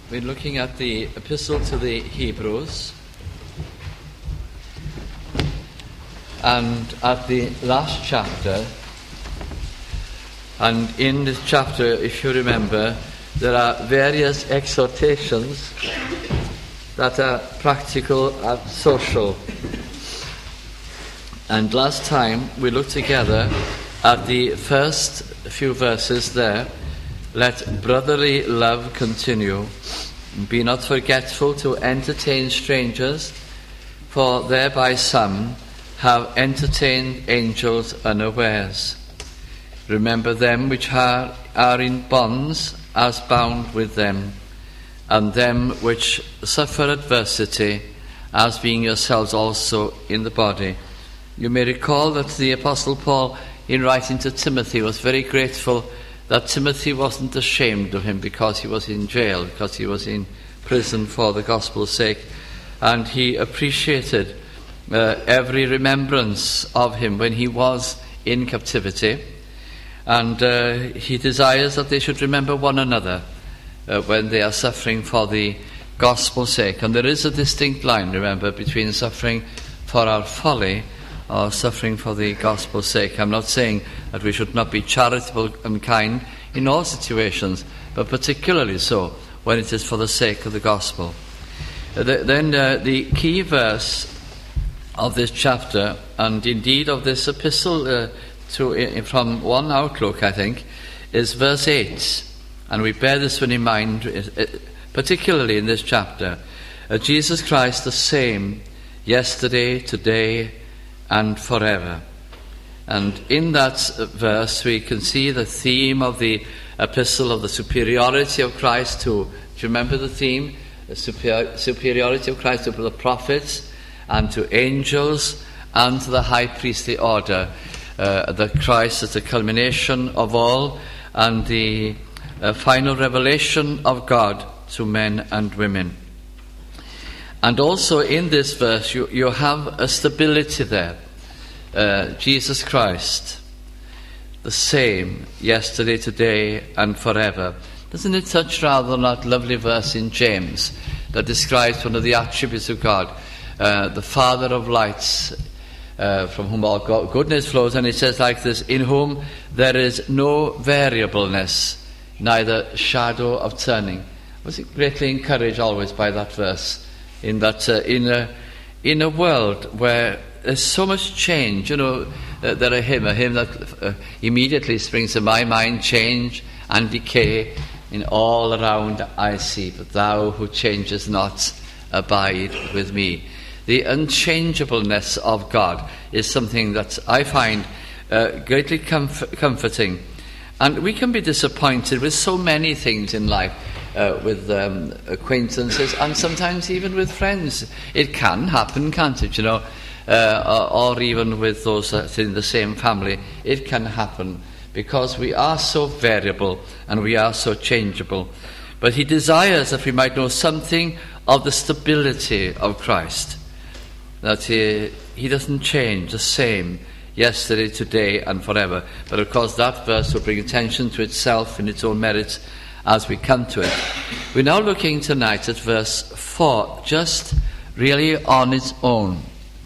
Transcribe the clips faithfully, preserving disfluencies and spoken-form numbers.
We're looking at the Epistle to the Hebrews, and at the last chapter. And in this chapter, if you remember, there are various exhortations that are practical and social. And last time we looked together at the first few verses there. Let brotherly love continue. Be not forgetful to entertain strangers, for thereby some have entertained angels unawares. Remember them which are, are in bonds, as bound with them, and them which suffer adversity, as being yourselves also in the body. You may recall that the Apostle Paul, in writing to Timothy, was very grateful that Timothy wasn't ashamed of him because he was in jail, because he was in prison for the gospel's sake. And he appreciated uh, every remembrance of him when he was in captivity. And uh, he desires that they should remember one another uh, when they are suffering for the gospel's sake. And there is a distinct line, remember, between suffering for our folly or suffering for the gospel's sake. I'm not saying that we should not be charitable and kind in all situations, but particularly so when it is for the sake of the gospel. Uh, the, then uh, the key verse of this chapter, and indeed of this epistle uh, to, uh, from one outlook, I think, is verse eight. And we bear this one in mind, uh, particularly in this chapter. Uh, Jesus Christ the same yesterday, today, and forever. And in that verse we can see the theme of the epistle of the superiority of Christ to, do you remember the theme? The super, superiority of Christ to the prophets and to angels and to the high priestly order. Uh, that Christ is the culmination of all and the uh, final revelation of God to men and women. And also in this verse you, you have a stability there. Uh, Jesus Christ, the same yesterday, today, and forever. Doesn't it touch rather on that lovely verse in James that describes one of the attributes of God, uh, the Father of lights, uh, from whom all God, goodness flows, and it says like this: in whom there is no variableness, neither shadow of turning. I was greatly encouraged always by that verse. In that, uh, in a in a world where there's so much change, you know, uh, there are hymn, a hymn that uh, immediately springs to my mind: change and decay in all around I see, but thou who changest not, abide with me. The unchangeableness of God is something that I find uh, greatly comf- comforting, and we can be disappointed with so many things in life. Uh, with um, acquaintances and sometimes even with friends. It can happen, can't it, you know, uh, or, or even with those that's in the same family. It can happen because we are so variable and we are so changeable. But he desires that we might know something of the stability of Christ, that he, he doesn't change, the same yesterday, today and forever. But of course that verse will bring attention to itself in its own merits as we come to it. We're now looking tonight at verse four, just really on its own.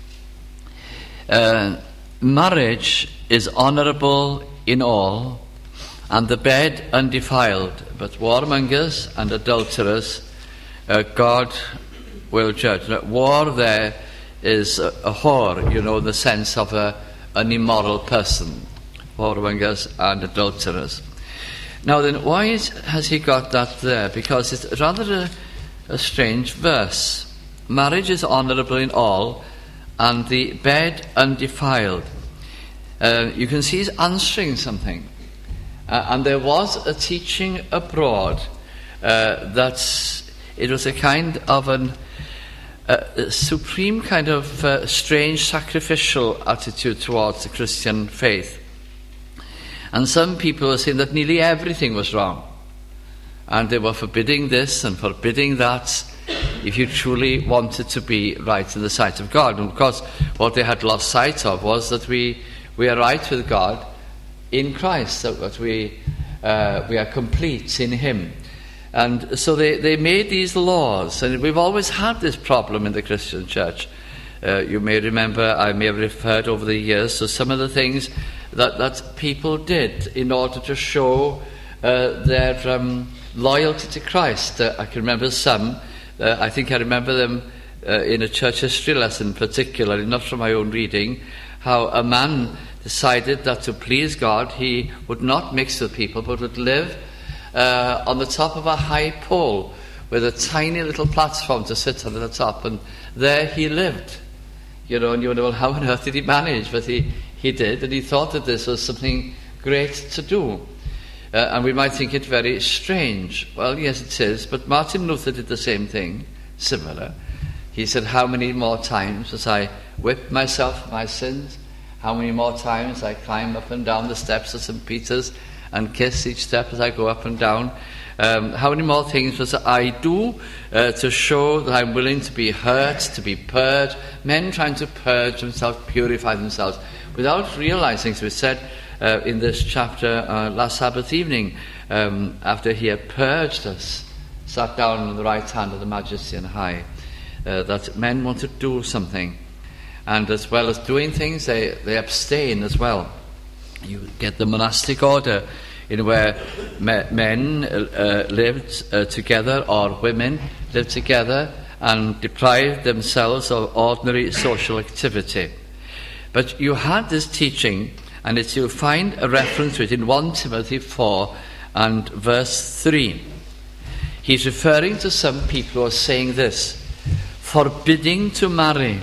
Uh, marriage is honourable in all, and the bed undefiled, but warmongers and adulterers uh, God will judge. Now, war there is a, a whore, you know, in the sense of a, an immoral person. Warmongers and adulterers. Now then, why is, has he got that there? Because it's rather a, a strange verse. Marriage is honourable in all, and the bed undefiled. Uh, you can see he's answering something. Uh, and there was a teaching abroad uh, that it was a kind of an, uh, a supreme kind of uh, strange sacrificial attitude towards the Christian faith. And some people were saying that nearly everything was wrong. And they were forbidding this and forbidding that if you truly wanted to be right in the sight of God. And of course, what they had lost sight of was that we, we are right with God in Christ, that we, uh, we are complete in Him. And so they, they made these laws, and we've always had this problem in the Christian church. Uh, you may remember, I may have referred over the years to some of the things that, that people did in order to show uh, their um, loyalty to Christ. Uh, I can remember some. Uh, I think I remember them uh, in a church history lesson particularly, not from my own reading, how a man decided that to please God he would not mix with people but would live uh, on the top of a high pole with a tiny little platform to sit on at the top, and there he lived. You know, and you wonder, well, how on earth did he manage? But he, he did, and he thought that this was something great to do. Uh, and we might think it very strange. Well, yes, it is. But Martin Luther did the same thing, similar. He said, how many more times as I whip myself for my sins? How many more times I climb up and down the steps of Saint Peter's and kiss each step as I go up and down? Um, how many more things must I do uh, to show that I'm willing to be hurt, to be purged? Men trying to purge themselves, purify themselves, without realizing, as we said uh, in this chapter uh, last Sabbath evening, um, after he had purged us, sat down on the right hand of the Majesty on high, uh, that men want to do something. And as well as doing things, they, they abstain as well. You get the monastic order, in where me, men uh, lived uh, together, or women lived together, and deprived themselves of ordinary social activity. But you had this teaching, and it's, you find a reference to it in First Timothy four and verse three. He's referring to some people who are saying this: forbidding to marry,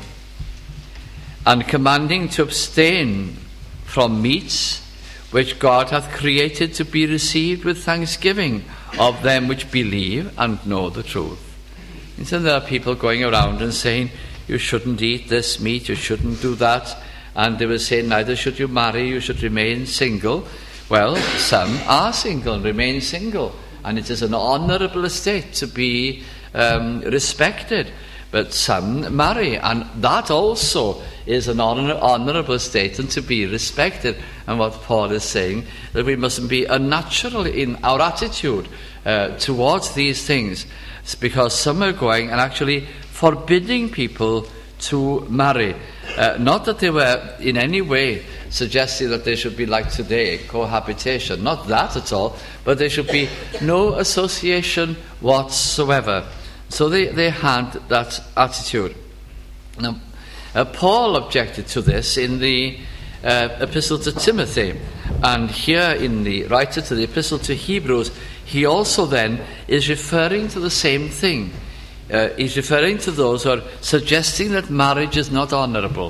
and commanding to abstain from meats which God hath created to be received with thanksgiving of them which believe and know the truth. And so there are people going around and saying, you shouldn't eat this meat, you shouldn't do that. And they were saying, neither should you marry, you should remain single. Well, some are single and remain single. And it is an honourable estate to be um, respected. But some marry, and that also is an honor, honourable state and to be respected. And what Paul is saying, that we mustn't be unnatural in our attitude uh, towards these things, it's because some are going and actually forbidding people to marry. Uh, not that they were in any way suggesting that they should be like today, cohabitation, not that at all, but there should be no association whatsoever. So they, they had that attitude. Now, uh, Paul objected to this in the uh, epistle to Timothy, and here in the writer to the epistle to Hebrews, he also then is referring to the same thing. Uh, he's referring to those who are suggesting that marriage is not honourable,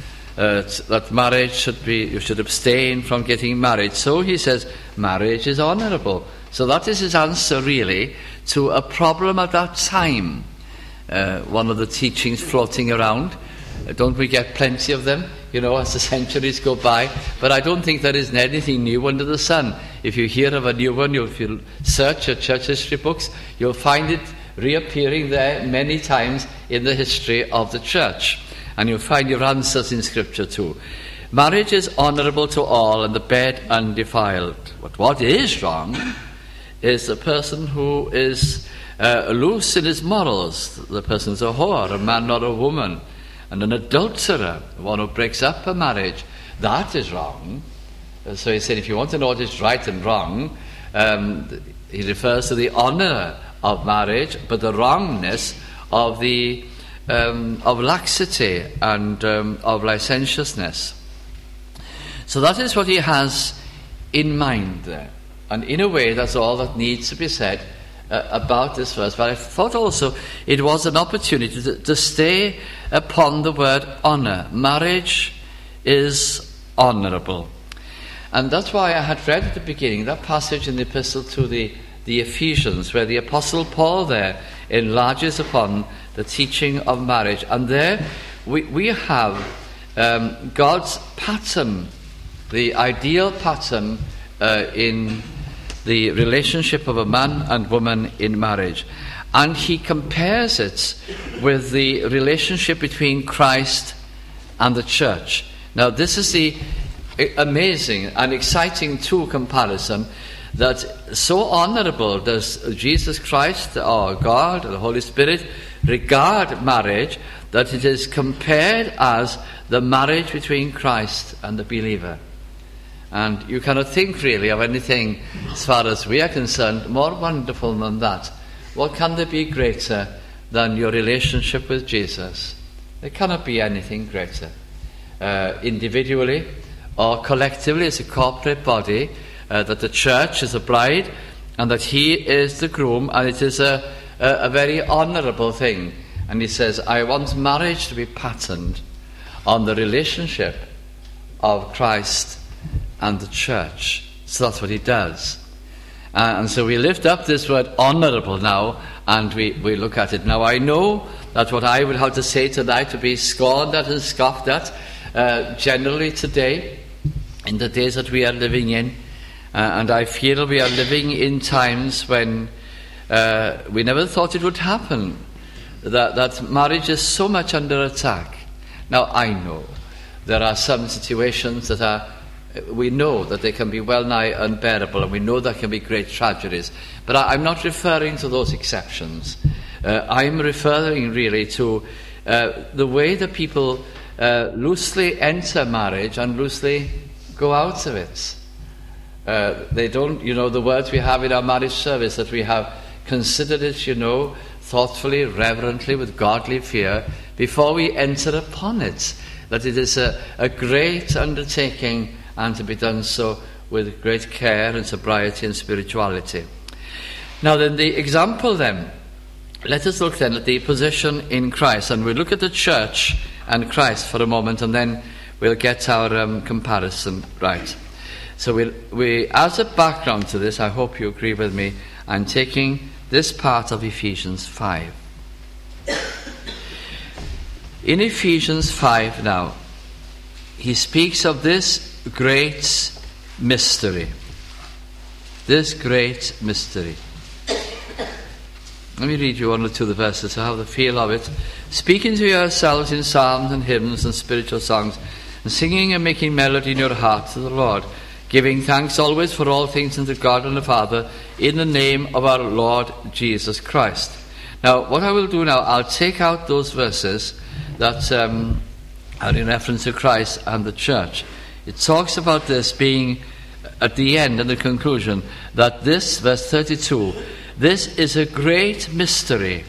uh, that marriage should be, you should abstain from getting married. So he says marriage is honourable. So that is his answer, really, to a problem at that time. Uh, one of the teachings floating around. Uh, don't we get plenty of them, you know, as the centuries go by? But I don't think there is anything new under the sun. If you hear of a new one, you, if you search your church history books, you'll find it reappearing there many times in the history of the church. And you'll find your answers in Scripture too. Marriage is honourable to all, and the bed undefiled. But what is wrong is a person who is uh, loose in his morals. The person is a whore, a man or a woman, and an adulterer, one who breaks up a marriage. That is wrong. Uh, so he said, if you want to know what is right and wrong, um, he refers to the honour of marriage, but the wrongness of the um, of laxity and um, of licentiousness. So that is what he has in mind there. And in a way, that's all that needs to be said uh, about this verse. But I thought also it was an opportunity to, to stay upon the word honour. Marriage is honourable. And that's why I had read at the beginning that passage in the epistle to the, the Ephesians, where the Apostle Paul there enlarges upon the teaching of marriage. And there we, we have um, God's pattern, the ideal pattern uh, in the relationship of a man and woman in marriage. And he compares it with the relationship between Christ and the church. Now, this is the amazing and exciting too comparison, that so honourable does Jesus Christ, or God, or the Holy Spirit, regard marriage, that it is compared as the marriage between Christ and the believer. And you cannot think really of anything, as far as we are concerned, more wonderful than that. What can there be greater than your relationship with Jesus? There cannot be anything greater. Uh, individually or collectively as a corporate body, uh, that the church is a bride and that he is the groom, and it is a, a, a very honourable thing. And he says, I want marriage to be patterned on the relationship of Christ and the church. So that's what he does. Uh, and so we lift up this word honourable now, and we, we look at it. Now I know that what I would have to say tonight would be scorned at and scoffed at, uh, generally today, in the days that we are living in. Uh, and I feel we are living in times when uh, we never thought it would happen, that, that marriage is so much under attack. Now I know there are some situations that are, we know that they can be well nigh unbearable, and we know there can be great tragedies. But I, I'm not referring to those exceptions. Uh, I'm referring really to uh, the way that people uh, loosely enter marriage and loosely go out of it. Uh, they don't, you know, the words we have in our marriage service, that we have considered it, you know, thoughtfully, reverently, with godly fear, before we enter upon it. That it is a, a great undertaking, and to be done so with great care and sobriety and spirituality. Now then, the example then, let us look then at the position in Christ, and we'll look at the church and Christ for a moment, and then we'll get our um, comparison right. So we'll, we, as a background to this, I hope you agree with me, I'm taking this part of Ephesians five. In Ephesians five now, he speaks of this great mystery. This great mystery. Let me read you one or two of the verses to have the feel of it. Speaking to yourselves in psalms and hymns and spiritual songs, and singing and making melody in your heart to the Lord, giving thanks always for all things unto God and the Father, in the name of our Lord Jesus Christ. Now, what I will do now, I'll take out those verses that um, are in reference to Christ and the church. It talks about this being at the end and the conclusion, that this, verse thirty-two, this is a great mystery,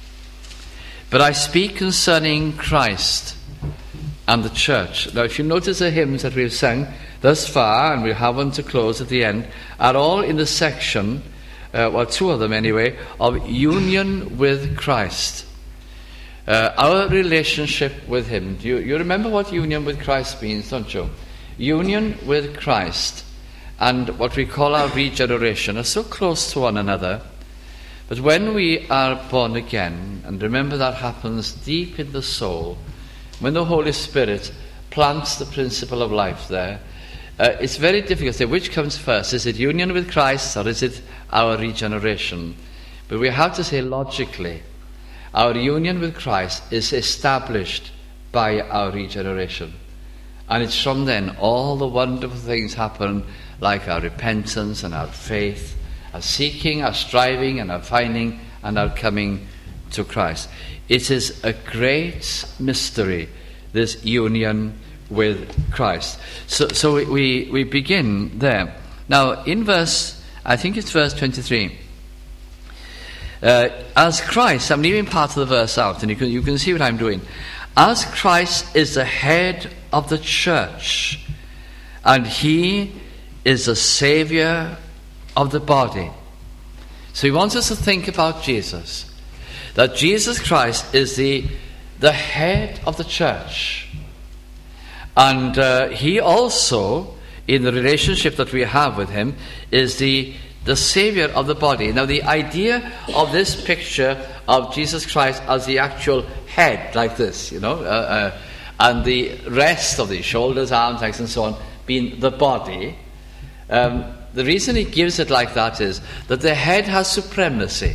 but I speak concerning Christ and the church. Now, if you notice the hymns that we've sung thus far, and we have one to close at the end, are all in the section, uh, well, two of them anyway, of union with Christ. Uh, our relationship with him. Do you, you remember what union with Christ means, don't you? Union with Christ and what we call our regeneration are so close to one another. But when we are born again, and remember that happens deep in the soul, when the Holy Spirit plants the principle of life there, uh, it's very difficult to say which comes first. Is it union with Christ, or is it our regeneration? But we have to say logically, our union with Christ is established by our regeneration. And it's from then all the wonderful things happen, like our repentance and our faith, our seeking, our striving, and our finding, and our coming to Christ. It is a great mystery, this union with Christ. So, so we, we begin there. Now, in verse, I think it's verse twenty-three. Uh, as Christ, I'm leaving part of the verse out, and you can, you can see what I'm doing. As Christ is the head of the church, and he is the Saviour of the body. So he wants us to think about Jesus, that Jesus Christ is the, the head of the church. And uh, he also, in the relationship that we have with him, is the the Saviour of the body. Now, the idea of this picture of Jesus Christ as the actual head, like this, you know, uh, uh, and the rest of the shoulders, arms, legs, and so on, being the body, um, the reason he gives it like that is that the head has supremacy.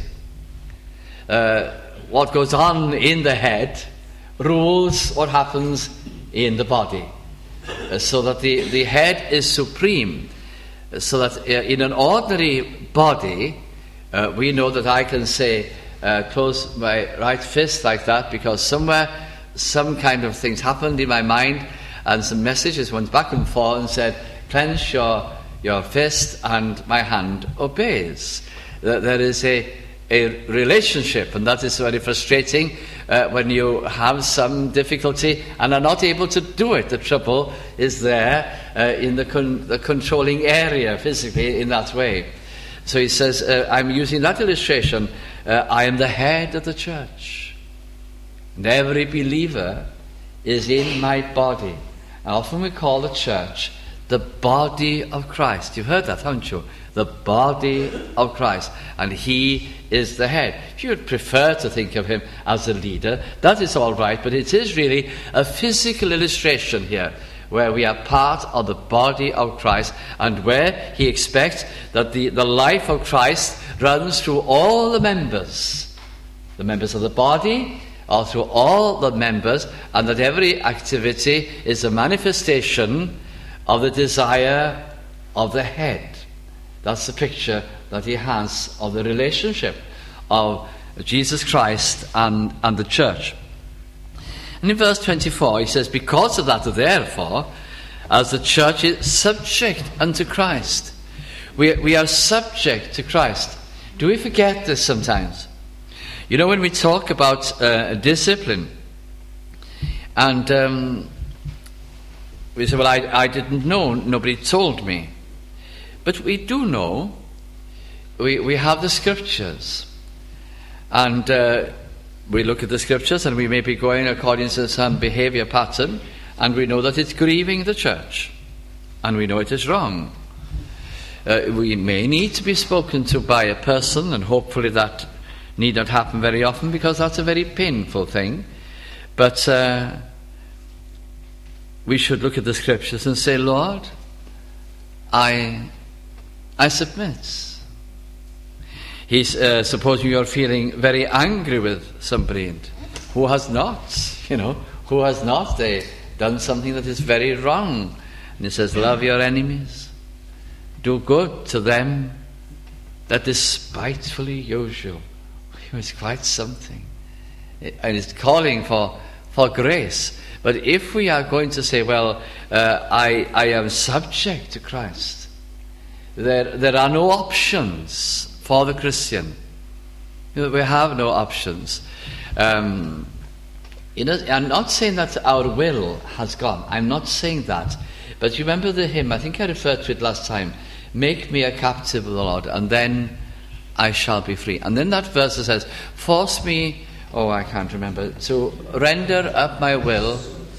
Uh, what goes on in the head rules what happens in the body. Uh, so that the, the head is supreme. so that uh, in an ordinary body, uh, we know that I can say, uh, close my right fist like that, because somewhere some kind of things happened in my mind, and some messages went back and forth and said, clench your, your fist, and my hand obeys. There is a, a relationship, and that is very frustrating uh, when you have some difficulty and are not able to do it. The trouble is there uh, in the, con- the controlling area physically in that way. So he says, uh, I'm using that illustration, uh, I am the head of the church, and every believer is in my body. And often we call the church the body of Christ. You've heard that, haven't you? The body of Christ. And he is the head. If you would prefer to think of him as a leader, that is all right, but it is really a physical illustration here, where we are part of the body of Christ, and where he expects that the, the life of Christ runs through all the members, the members of the body, or through all the members, and that every activity is a manifestation of the desire of the head. That's the picture that he has of the relationship of Jesus Christ and, and the church. And in verse twenty-four he says, because of that, therefore, as the church is subject unto Christ. We, we are subject to Christ. Do we forget this sometimes? You know, when we talk about uh, discipline, and um, we say, well, I, I didn't know, nobody told me. But we do know. We, we have the scriptures. And uh, we look at the scriptures, and we may be going according to some behavior pattern, and we know that it's grieving the church. And we know it is wrong. Uh, we may need to be spoken to by a person, and hopefully that need not happen very often, because that's a very painful thing. But uh, we should look at the scriptures and say, Lord, I I submit. He's uh, supposing you're feeling very angry with somebody, and who has not, you know, who has not they done something that is very wrong. And he says, love your enemies, do good to them that despitefully use you. It's quite something. And it's calling for, for grace. But if we are going to say, well, uh, I, I am subject to Christ, there, there are no options for the Christian. You know, we have no options. Um, you know, I'm not saying that our will has gone. I'm not saying that. But you remember the hymn, I think I referred to it last time, make me a captive of the Lord, and then I shall be free. And then that verse says, force me, oh I can't remember, to render up my will,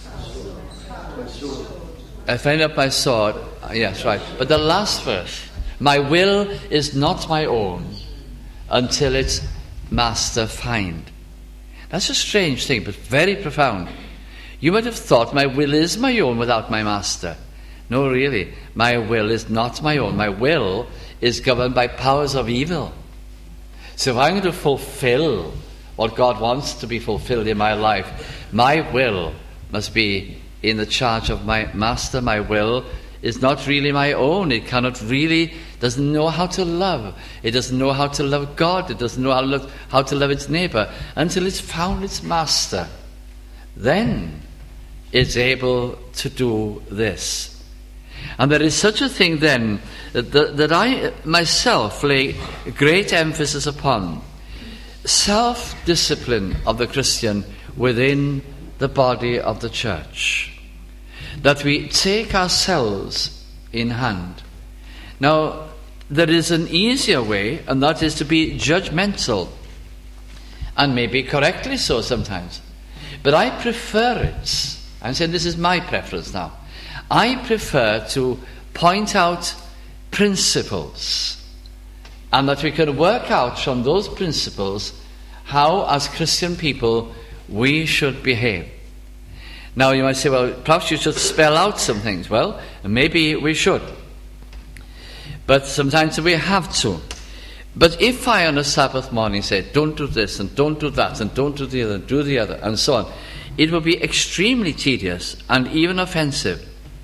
I render up my sword. Yes, right. But the last verse, my will is not my own until its master find. That's a strange thing, but very profound. You might have thought my will is my own without my master. No, really, my will is not my own. My will is governed by powers of evil. So if I'm going to fulfill what God wants to be fulfilled in my life, my will must be in the charge of my master. My will is not really my own. It cannot really, doesn't know how to love. It doesn't know how to love God. It doesn't know how to love, how to love its neighbor until it's found its master. Then it's able to do this. And there is such a thing then that, that I myself lay great emphasis upon. Self-discipline of the Christian within the body of the church. That we take ourselves in hand. Now, there is an easier way, and that is to be judgmental. And maybe correctly so sometimes. But I prefer it. I'm saying this is my preference now. I prefer to point out principles, and that we can work out from those principles how, as Christian people, we should behave. Now you might say, well, perhaps you should spell out some things. Well, maybe we should. But sometimes we have to. But if I on a Sabbath morning say, don't do this, and don't do that, and don't do the other, and do the other, and so on, it will be extremely tedious and even offensive.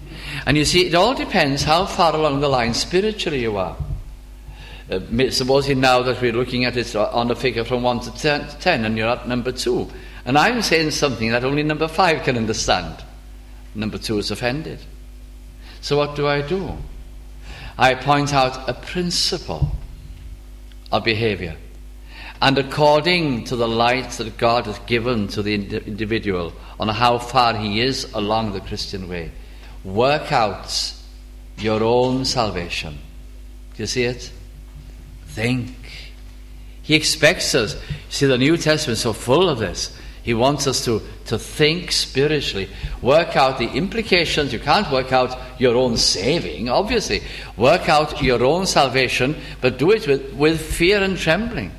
And you see, it all depends how far along the line spiritually you are. Uh, supposing now that we're looking at it on a figure from one to ten, ten, and you're at number two. And I'm saying something that only number five can understand. Number two is offended. So what do I do? I point out a principle of behavior. And according to the light that God has given to the individual on how far he is along the Christian way, work out your own salvation. Do you see it? Think. He expects us. You see, the New Testament is so full of this. He wants us to, to think spiritually. Work out the implications. You can't work out your own saving, obviously. Work out your own salvation, but do it with, with fear and trembling.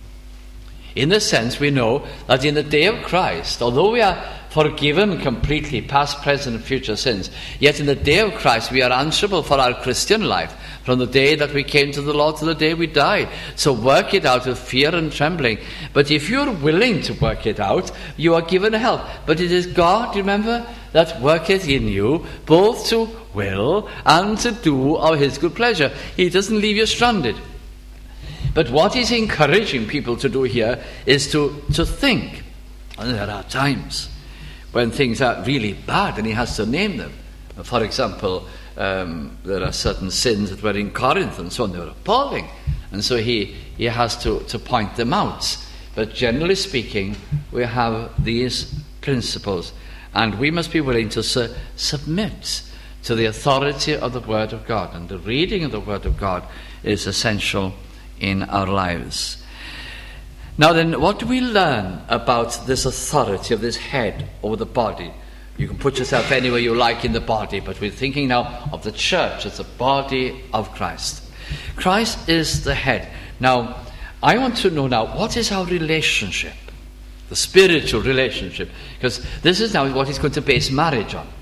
In the sense, we know that in the day of Christ, although we are forgiven completely, past, present, and future sins, yet in the day of Christ we are answerable for our Christian life, from the day that we came to the Lord to the day we died. So work it out with fear and trembling. But if you're willing to work it out, you are given help. But it is God, remember, that worketh in you, both to will and to do of his good pleasure. He doesn't leave you stranded. But what he's encouraging people to do here is to, to think. And there are times when things are really bad and he has to name them. For example, um, there are certain sins that were in Corinth and so on, they were appalling. And so he, he has to, to point them out. But generally speaking, we have these principles. And we must be willing to su- submit to the authority of the Word of God. And the reading of the Word of God is essential in our lives. Now then, what do we learn about this authority of this head over the body? You can put yourself anywhere you like in the body, but we're thinking now of the church as the body of Christ. Christ is the head. Now, I want to know now, what is our relationship? The spiritual relationship. Because this is now what he's going to base marriage on.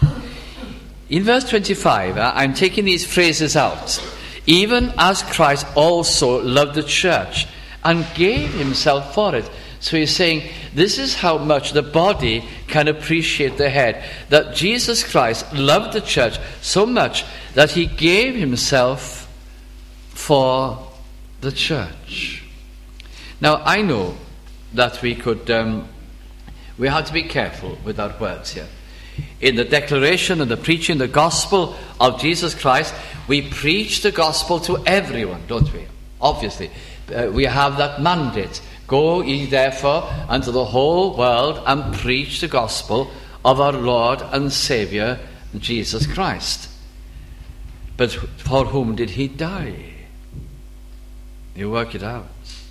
In verse twenty-five, I'm taking these phrases out. Even as Christ also loved the church and gave himself for it. So he's saying, this is how much the body can appreciate the head. That Jesus Christ loved the church so much that he gave himself for the church. Now, I know that we could, um, we have to be careful with our words here. In the declaration and the preaching the gospel of Jesus Christ, we preach the gospel to everyone, don't we? Obviously. Uh, we have that mandate. Go ye therefore unto the whole world and preach the gospel of our Lord and Saviour, Jesus Christ. But for whom did he die? You work it out.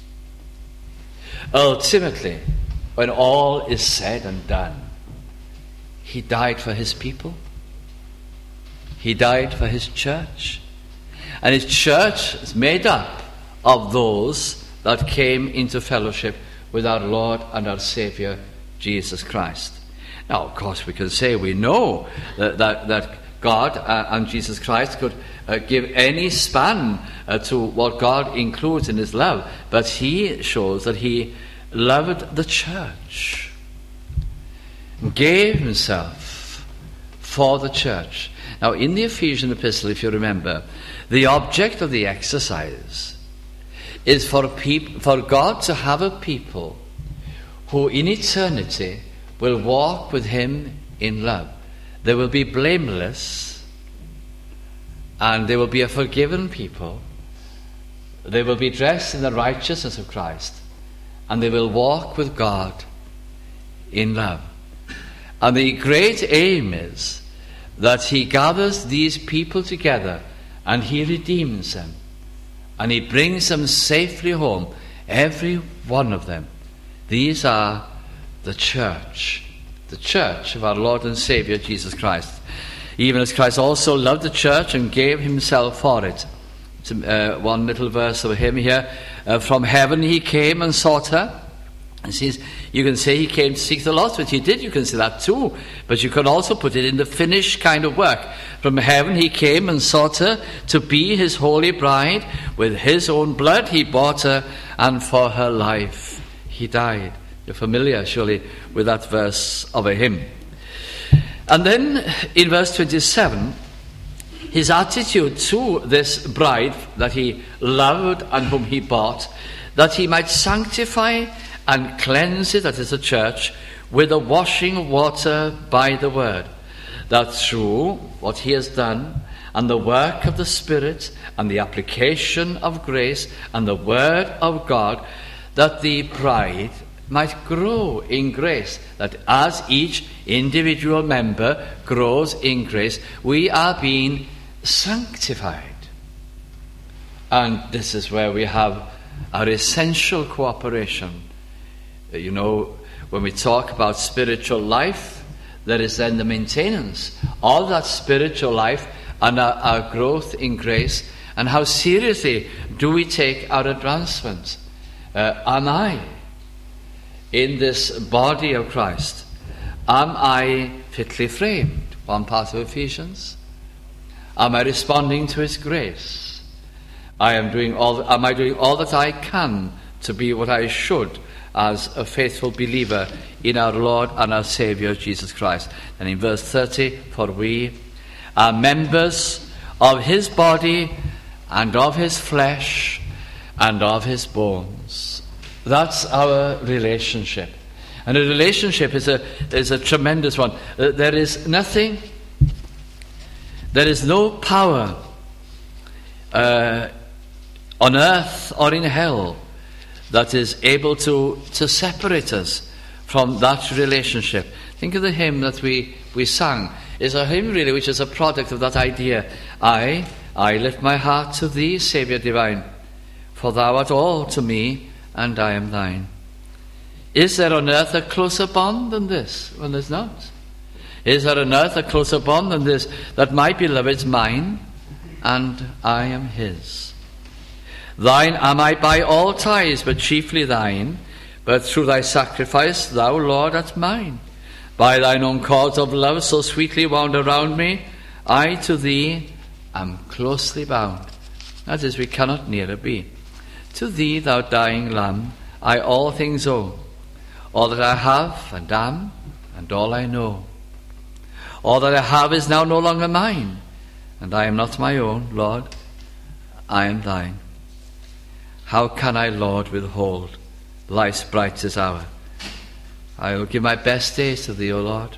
Ultimately, when all is said and done, he died for his people. He died for his church. And his church is made up of those that came into fellowship with our Lord and our Saviour, Jesus Christ. Now, of course, we can say we know that, that, that God uh, and Jesus Christ could uh, give any span uh, to what God includes in his love. But he shows that he loved the church, gave himself for the church. Now, in the Ephesian epistle, if you remember, the object of the exercise is for, peop- for God to have a people who in eternity will walk with him in love. They will be blameless, and they will be a forgiven people. They will be dressed in the righteousness of Christ, and they will walk with God in love. And the great aim is that he gathers these people together and he redeems them and he brings them safely home, every one of them. These are the church, the church of our Lord and Saviour Jesus Christ. Even as Christ also loved the church and gave himself for it. Uh, one little verse of a hymn here. Uh, from heaven he came and sought her. And says, you can say he came to seek the lost, which he did. You can say that too. But you can also put it in the finished kind of work. From heaven he came and sought her to be his holy bride. With his own blood he bought her, and for her life he died. You're familiar, surely, with that verse of a hymn. And then in verse twenty-seven, his attitude to this bride that he loved and whom he bought, that he might sanctify and cleanse it, that is the church, with the washing water by the word, that through what he has done and the work of the Spirit and the application of grace and the word of God, that the bride might grow in grace, that as each individual member grows in grace, we are being sanctified. And this is where we have our essential cooperation. You know, when we talk about spiritual life, there is then the maintenance of that spiritual life and our, our growth in grace. And how seriously do we take our advancement? Uh, am I in this body of Christ? Am I fitly framed? One part of Ephesians. Am I responding to his grace? I am doing all. Am I doing all that I can to be what I should as a faithful believer in our Lord and our Saviour Jesus Christ? And in verse thirty, for we are members of his body and of his flesh and of his bones. That's our relationship. And a relationship is a, is a tremendous one. Uh, there is nothing, there is no power uh, on earth or in hell that is able to, to separate us from that relationship. Think of the hymn that we, we sang. It's a hymn really which is a product of that idea. I, I lift my heart to thee, Saviour divine, for thou art all to me, and I am thine. Is there on earth a closer bond than this? Well, there's not. Is there on earth a closer bond than this, that my beloved's mine, and I am his? Thine am I by all ties, but chiefly thine, but through thy sacrifice thou, Lord, art mine. By thine own cords of love so sweetly wound around me, I to thee am closely bound. That is, we cannot nearer be. To thee, thou dying Lamb, I all things owe, all that I have and am, and all I know. All that I have is now no longer mine, and I am not my own, Lord, I am thine. How can I, Lord, withhold life's brightest hour? I will give my best days to thee, O Lord.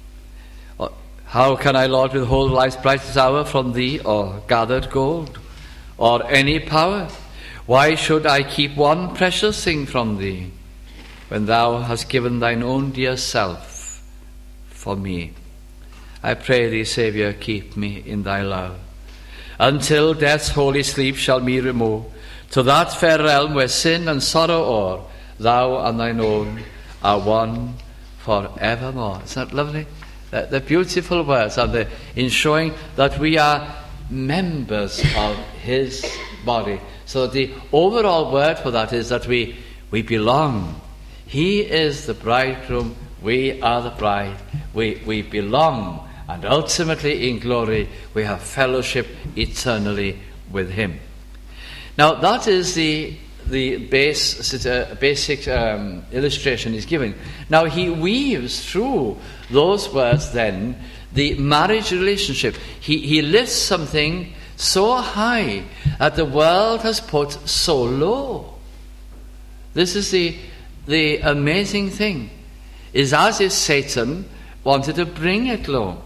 How can I, Lord, withhold life's brightest hour from thee, or gathered gold, or any power? Why should I keep one precious thing from thee, when thou hast given thine own dear self for me? I pray thee, Saviour, keep me in thy love, until death's holy sleep shall me remove to that fair realm where sin and sorrow o'er, thou and thine own are one for evermore. Isn't that lovely? The, the beautiful words are the, in showing that we are members of his body. So the overall word for that is that we, we belong. He is the bridegroom, we are the bride. We, we belong, and ultimately in glory we have fellowship eternally with him. Now that is the the base, uh, basic um, illustration he's giving. Now he weaves through those words then the marriage relationship. He, he lifts something so high that the world has put so low. This is the, the amazing thing, is as if Satan wanted to bring it low.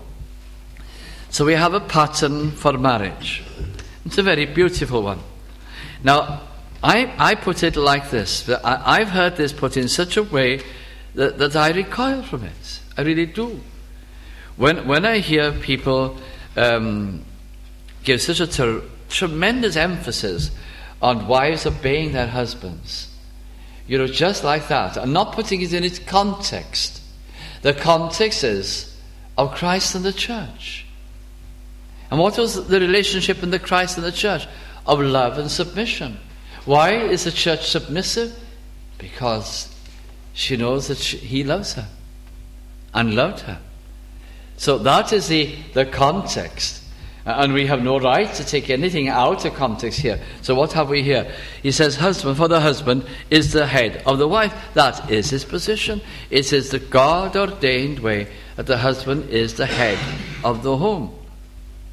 So we have a pattern for marriage. It's a very beautiful one. Now, I, I put it like this. I, I've heard this put in such a way that, that I recoil from it. I really do. When when I hear people um, give such a ter- tremendous emphasis on wives obeying their husbands, you know, just like that, and not putting it in its context. The context is of Christ and the church. And what was the relationship in the Christ and the church? Of love and submission. Why is the church submissive? Because she knows that she, he loves her and loved her. So that is the, the context. And we have no right to take anything out of context here. So what have we here? He says, husband, for the husband is the head of the wife. That is his position. It is the God-ordained way that the husband is the head of the home.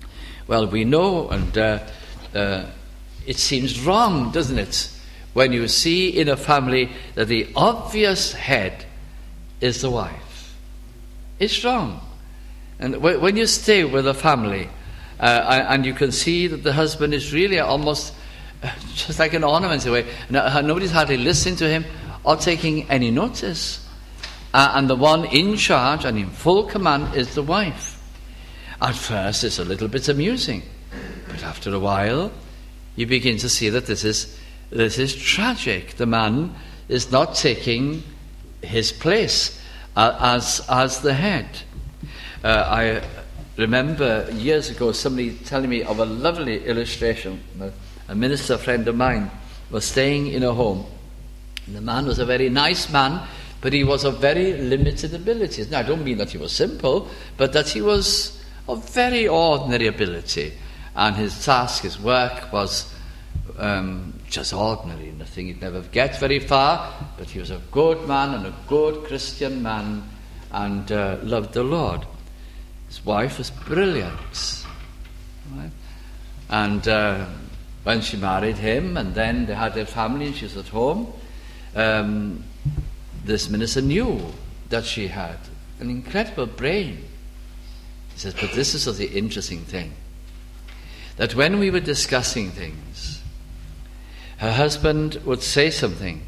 Well, we know, and uh, uh, it seems wrong, doesn't it, when you see in a family that the obvious head is the wife. It's wrong. And when you stay with a family, uh, and you can see that the husband is really almost just like an ornament in a way, nobody's hardly listening to him or taking any notice. Uh, and the one in charge and in full command is the wife. At first it's a little bit amusing, but after a while you begin to see that this is this is tragic. The man is not taking his place uh, as as the head. Uh, I remember years ago somebody telling me of a lovely illustration. A minister friend of mine was staying in a home. And the man was a very nice man, but he was of very limited abilities. Now, I don't mean that he was simple, but that he was of very ordinary ability. And his task, his work was um, just ordinary, nothing. He'd never get very far, but he was a good man and a good Christian man and uh, loved the Lord. His wife was brilliant. Right? And uh, when she married him, and then they had their family and she was at home, um, this minister knew that she had an incredible brain. He says, but this is the interesting thing, that when we were discussing things, her husband would say something,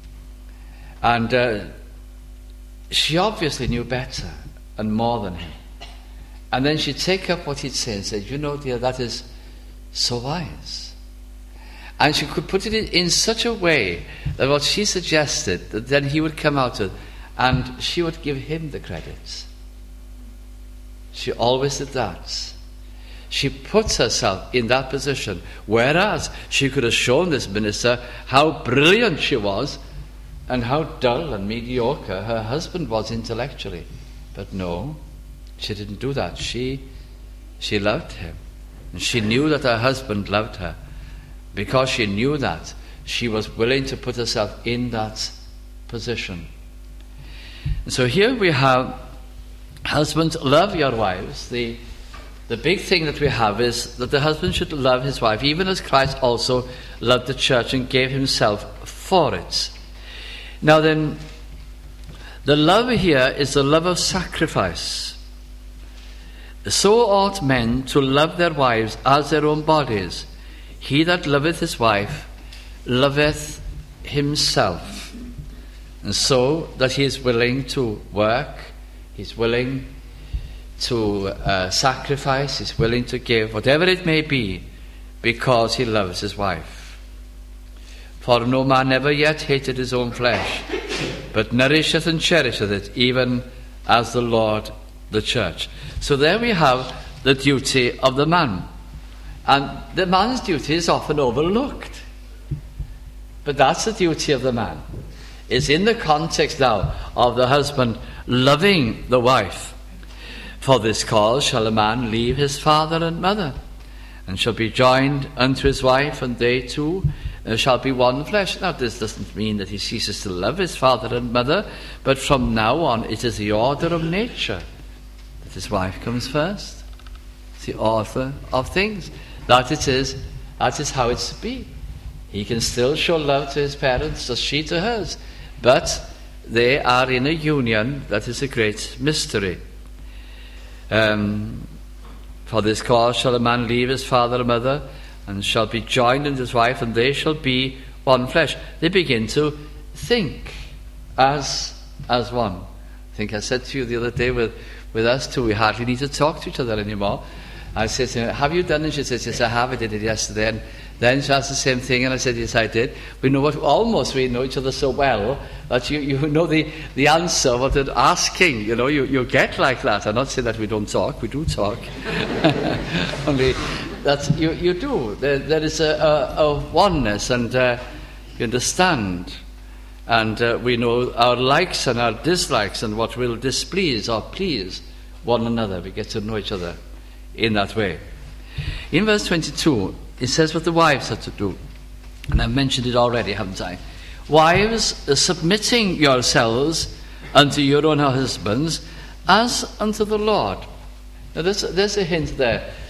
and uh, she obviously knew better and more than him. And then she'd take up what he'd say and say, you know, dear, that is so wise. And she could put it in, in such a way that what she suggested, that then he would come out with, and she would give him the credit. She always did that. She put herself in that position, whereas she could have shown this minister how brilliant she was and how dull and mediocre her husband was intellectually. But no, she didn't do that. She, she loved him. And she knew that her husband loved her. Because she knew that, she was willing to put herself in that position. And so here we have, husbands, love your wives. The, the big thing that we have is that the husband should love his wife, even as Christ also loved the church and gave himself for it. Now then, the love here is the love of sacrifice. So ought men to love their wives as their own bodies. He that loveth his wife loveth himself. And so that he is willing to work, he's willing to uh, sacrifice, he's willing to give, whatever it may be, because he loves his wife. For no man ever yet hated his own flesh, but nourisheth and cherisheth it, even as the Lord the church. So there we have the duty of the man. And the man's duty is often overlooked. But that's the duty of the man. It's in the context now of the husband loving the wife. For this cause shall a man leave his father and mother, and shall be joined unto his wife, and they two uh, shall be one flesh. Now this doesn't mean that he ceases to love his father and mother, but from now on it is the order of nature that his wife comes first. It's the order of things. That it is, that is how it's to be. He can still show love to his parents, as she to hers, but they are in a union that is a great mystery. Um, for this cause shall a man leave his father and mother, and shall be joined unto his wife, and they shall be one flesh. They begin to think as as one. I think I said to you the other day, with, with us two, we hardly need to talk to each other anymore. I said to her, have you done it? She says, yes, I have. I did it yesterday. And then she asked the same thing, and I said, yes, I did. We know what, almost we know each other so well that you, you know the, the answer, what they're asking. You know, you, you get like that. I'm not saying that we don't talk. We do talk. Only that you, you do. There, there is a, a, a oneness, and uh, you understand. And uh, we know our likes and our dislikes and what will displease or please one another. We get to know each other in that way. In verse twenty-two, it says what the wives are to do. And I've mentioned it already, haven't I? Wives, submitting yourselves unto your own husbands as unto the Lord. Now there's, there's a hint there.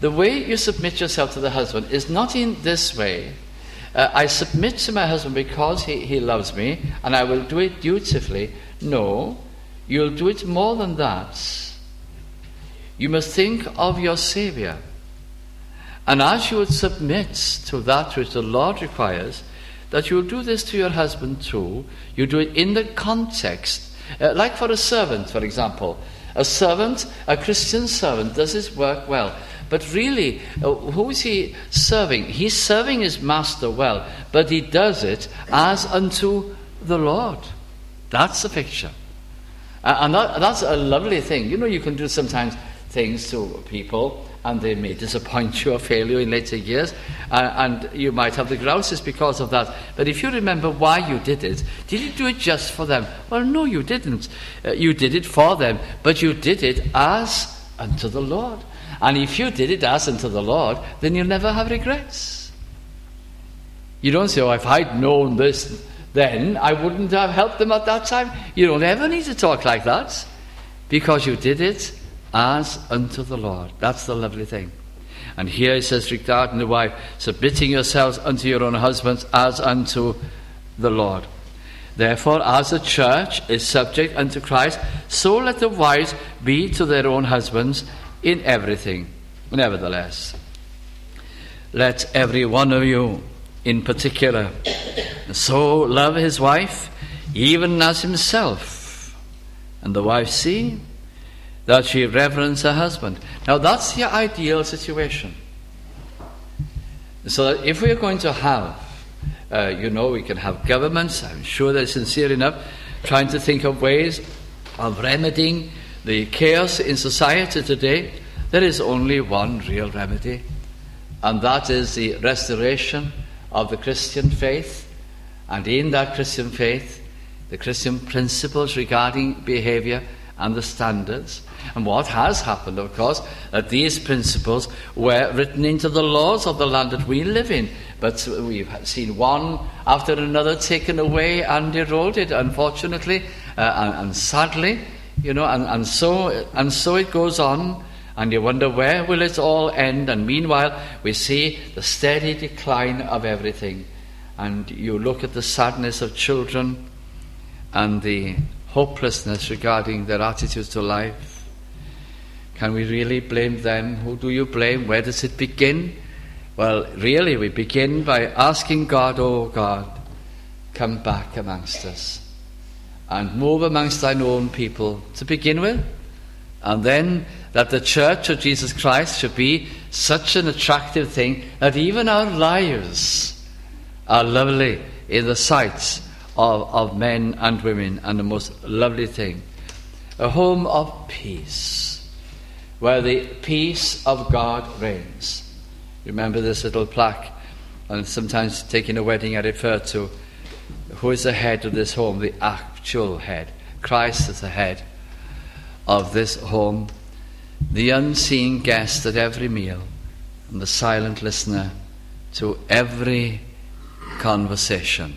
the way you submit yourself to the husband is not in this way. Uh, I submit to my husband because he, he loves me, and I will do it dutifully. No, you'll do it more than that. You must think of your Saviour. And as you would submit to that which the Lord requires, that you will do this to your husband too. You do it in the context. Uh, like for a servant, for example. A servant, a Christian servant, does his work well. But really, uh, who is he serving? He's serving his master well, but he does it as unto the Lord. That's the picture. Uh, and that, that's a lovely thing. You know, you can do sometimes things to people, and they may disappoint you or fail you in later years, uh, and you might have the grouses because of that. But if you remember why you did it, did you do it just for them? Well, no, you didn't. Uh, you did it for them, but you did it as unto the Lord. And if you did it as unto the Lord, then you'll never have regrets. You don't say, oh, if I'd known this then, I wouldn't have helped them at that time. You don't ever need to talk like that, because you did it as unto the Lord. That's the lovely thing. And here it says, regarding the wife, submitting yourselves unto your own husbands as unto the Lord. Therefore, as the church is subject unto Christ, so let the wives be to their own husbands in everything. Nevertheless, let every one of you in particular so love his wife, even as himself, and the wife see that she reverence her husband. Now that's the ideal situation. So that if we are going to have, uh, you know, we can have governments, I'm sure they're sincere enough, trying to think of ways of remedying the chaos in society today. There is only one real remedy, and that is the restoration of the Christian faith, and in that Christian faith, the Christian principles regarding behaviour and the standards. And what has happened, of course, that these principles were written into the laws of the land that we live in. But we've seen one after another taken away and eroded, unfortunately, uh, and, and sadly, you know, and, and so and so it goes on. And you wonder, where will it all end? And meanwhile, we see the steady decline of everything. And you look at the sadness of children and the hopelessness regarding their attitudes to life. Can we really blame them? Who do you blame? Where does it begin? Well, really, we begin by asking God, oh God, come back amongst us and move amongst thine own people to begin with. And then that the church of Jesus Christ should be such an attractive thing that even our lives are lovely in the sight of, of men and women, and the most lovely thing. A home of peace, where the peace of God reigns. Remember this little plaque, and sometimes taking a wedding I refer to, who is the head of this home? The actual head. Christ is the head of this home, the unseen guest at every meal, and the silent listener to every conversation.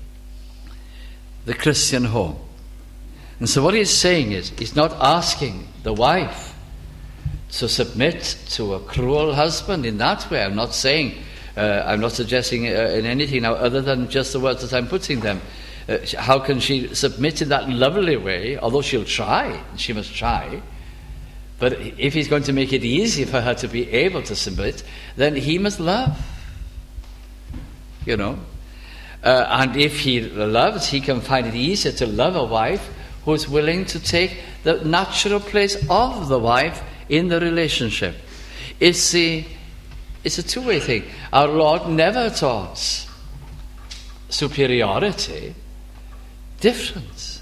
The Christian home. And so what he's saying is, he's not asking the wife to submit to a cruel husband in that way. I'm not saying, uh, I'm not suggesting uh, in anything now other than just the words that I'm putting them. Uh, how can she submit in that lovely way, although she'll try, she must try. But if he's going to make it easy for her to be able to submit, then he must love. You know. Uh, and if he loves, he can find it easier to love a wife who is willing to take the natural place of the wife in the relationship. It's, the, it's a two-way thing. Our Lord never taught superiority. Different.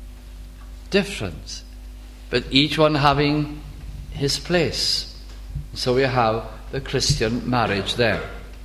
Different. But each one having his place. So we have the Christian marriage there.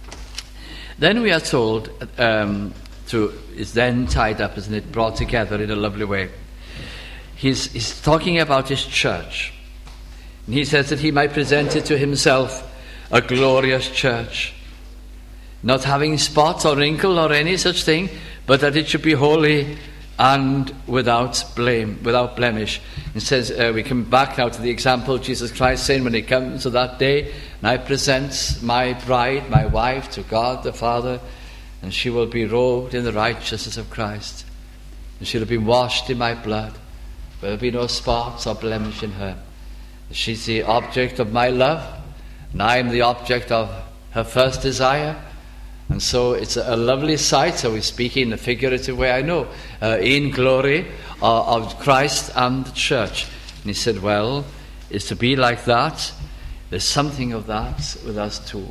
Then we are told, um, to, is then tied up, isn't it, brought together in a lovely way. He's, he's talking about his church. And he says that he might present it to himself a glorious church, not having spot or wrinkle or any such thing, but that it should be holy and without blame, without blemish. It says, uh, we come back now to the example of Jesus Christ saying, when he comes to that day, and I present my bride, my wife, to God the Father, and she will be robed in the righteousness of Christ, and she'll have been washed in my blood. There will be no spots or blemish in her. She's the object of my love, and I am the object of her first desire. And so it's a, a lovely sight. So we speak in a figurative way, I know, uh, in glory uh, of Christ and the church. And he said, well, it's to be like that. There's something of that with us too.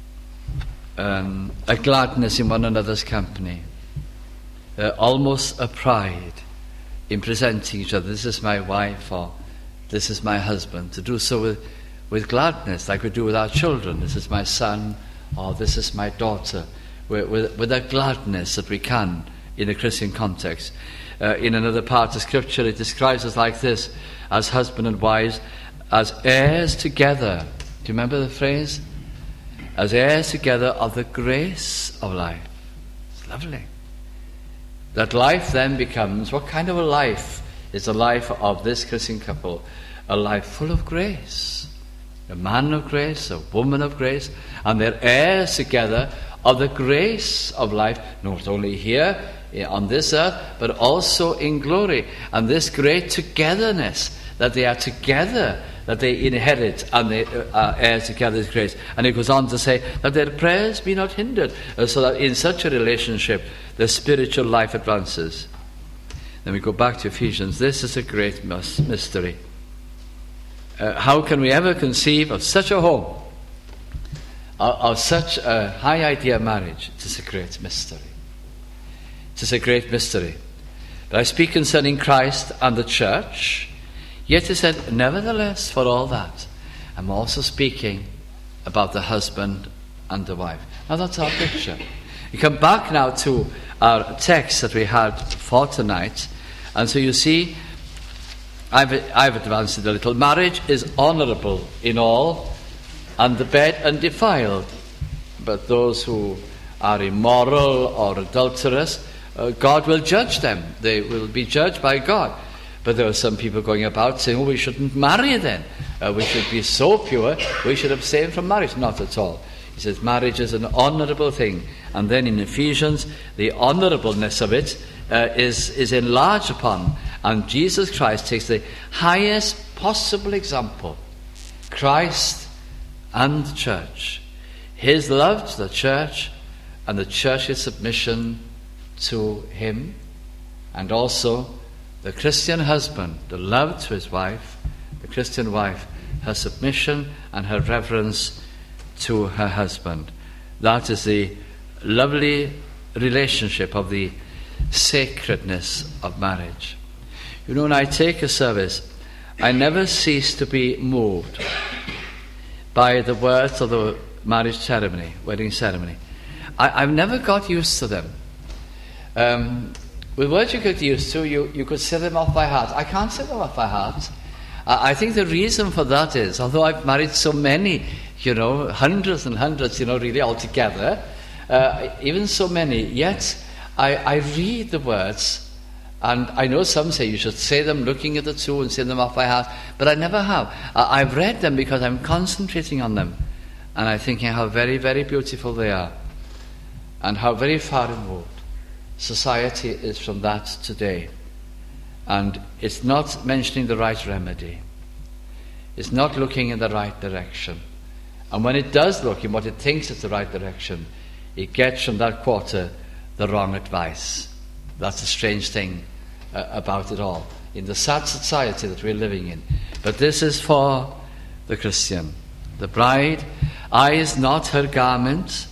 Um, a gladness in one another's company. Uh, almost a pride in presenting each other. This is my wife, or this is my husband. To do so with, with gladness, like we do with our children. This is my son, or this is my daughter. With, with, with a gladness that we can in a Christian context. Uh, in another part of Scripture, it describes us like this, as husband and wives, as heirs together. Do you remember the phrase? As heirs together of the grace of life. It's lovely. That life then becomes, what kind of a life is the life of this Christian couple? A life full of grace. A man of grace, a woman of grace, and they're heirs together of the grace of life, not only here on this earth, but also in glory. And this great togetherness, that they are together, that they inherit, and they are heirs together is grace. And it goes on to say that their prayers be not hindered, so that in such a relationship the spiritual life advances. Then we go back to Ephesians. This is a great mystery. Uh, how can we ever conceive of such a home, of, of such a high idea of marriage? It is a great mystery. It is a great mystery. But I speak concerning Christ and the church. Yet he said, nevertheless, for all that, I'm also speaking about the husband and the wife. Now that's our picture. We come back now to our text that we had for tonight. And so you see, I've, I've advanced it a little. Marriage is honourable in all, and the bed undefiled. But those who are immoral or adulterous, uh, God will judge them. They will be judged by God. But there are some people going about saying, oh, we shouldn't marry then. Uh, we should be so pure, we should abstain from marriage. Not at all. He says marriage is an honourable thing. And then in Ephesians, the honourableness of it uh, is, is enlarged upon. And Jesus Christ takes the highest possible example. Christ and the church. His love to the church and the church's submission to him. And also the Christian husband, the love to his wife, the Christian wife, her submission and her reverence to her husband. That is the lovely relationship of the sacredness of marriage. You know, when I take a service, I never cease to be moved by the words of the marriage ceremony, wedding ceremony. I, I've never got used to them. Um, with words you get used to, you, you could say them off by heart. I can't say them off by heart. I, I think the reason for that is, although I've married so many, you know, hundreds and hundreds, you know, really altogether, uh, even so many, yet I, I read the words. And I know some say you should say them looking at the two and say them off by heart, but I never have. I, I've read them because I'm concentrating on them. And I'm thinking how very, very beautiful they are. And how very far removed society is from that today. And it's not mentioning the right remedy. It's not looking in the right direction. And when it does look in what it thinks is the right direction, it gets from that quarter the wrong advice. That's a strange thing uh, about it all, in the sad society that we're living in. But this is for the Christian. The bride eyes not her garment,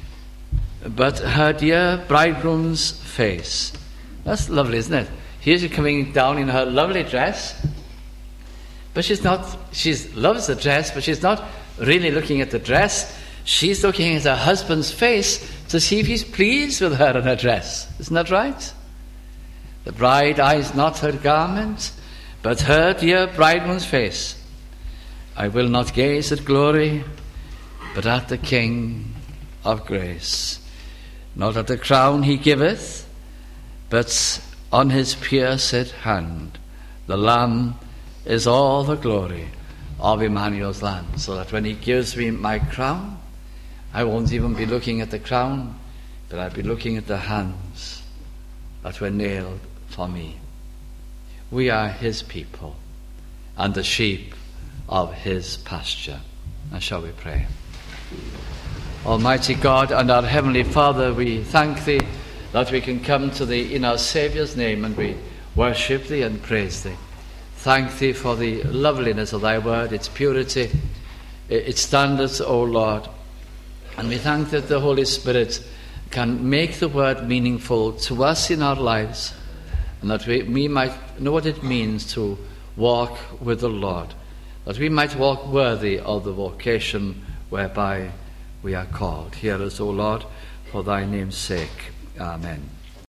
but her dear bridegroom's face. That's lovely, isn't it? Here's she coming down in her lovely dress, but she's not, she loves the dress, but she's not really looking at the dress. She's looking at her husband's face to see if he's pleased with her and her dress. Isn't that right? The bride eyes not her garment, but her dear bridegroom's face. I will not gaze at glory, but at the King of grace. Not at the crown he giveth, but on his pierced hand. The Lamb is all the glory of Emmanuel's land, so that when he gives me my crown, I won't even be looking at the crown, but I'll be looking at the hands that were nailed for me. We are his people and the sheep of his pasture. Now shall we pray? Almighty God and our Heavenly Father, we thank thee that we can come to thee in our Saviour's name, and we worship thee and praise thee. Thank thee for the loveliness of thy word, its purity, its standards, O Lord. And we thank that the Holy Spirit can make the word meaningful to us in our lives, and that we, we might know what it means to walk with the Lord, that we might walk worthy of the vocation whereby we are called. Hear us, O Lord, for thy name's sake. Amen.